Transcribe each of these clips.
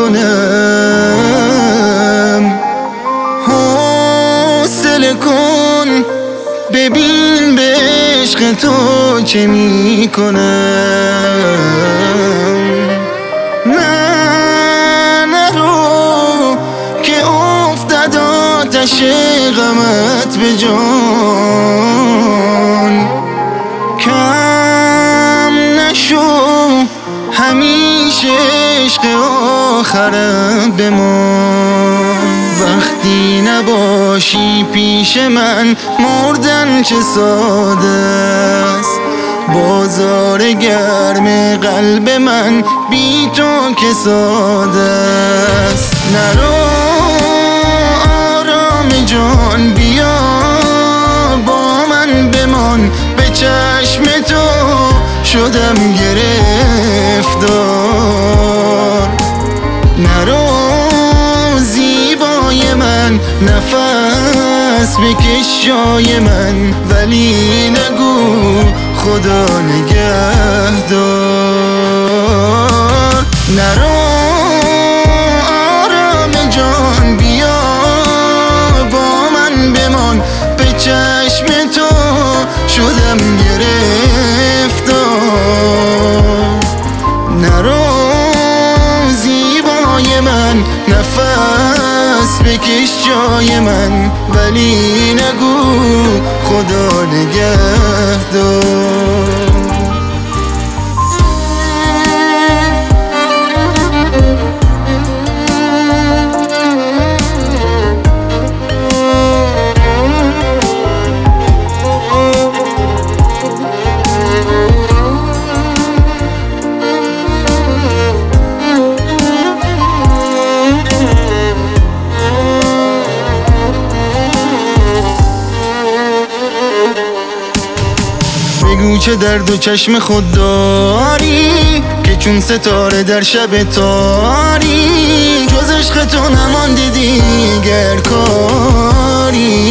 کنم. حوصله کن ببین به عشق تو چه می کنم. نه نرو که افتد آتش غمت به جان. کم نشو همیشه عشق آخرم بمان. وقتی نباشی پیش من مردن چه ساده است. بازار گرم قلب من بی تو که ساده است. نرو آرام جان بیا با من بمان. به چشم تو شدم گرفتار. نرو زیبای من نفس بکش جای من ولی نگو خدا نگهدار. نرو آرام جان بیا با من بمان. به چشم تو شدم گرفتار. نرو زیبای من نفس بکش جای من ولی نگو خدا نگهدار. بگو چه درد و چشم خود داری که چون ستاره در شب تاری. جز عشق تو نمانده دیگر کاری.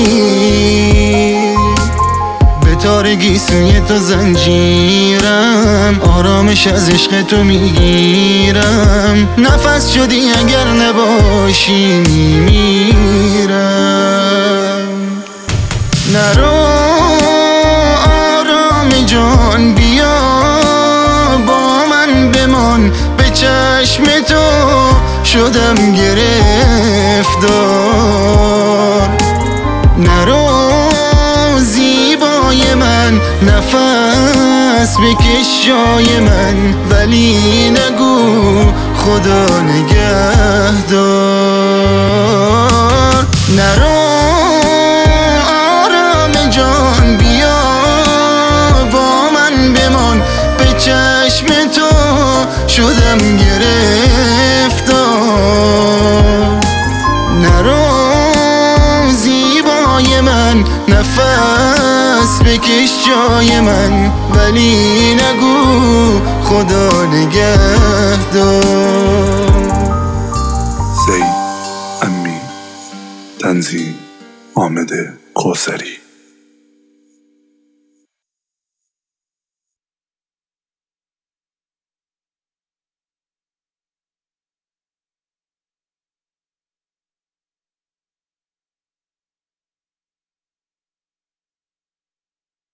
به تارگی سوی تو زنجیرم آرامش از عشق تو میگیرم. نفس شدی اگر نباشی میمیرم. نرو جان بیا با من بمان. به چشم تو شدم گرفتار. نرو زیبای من نفس بکش جای من ولی نگو خدا نگهدار. نرو آرام جان بیا چشم تو شدم گرفتار. نرو زیبای من نفس بکش جای من ولی نگو خدا نگهدار. زید امی تنظیم حامد کوثری.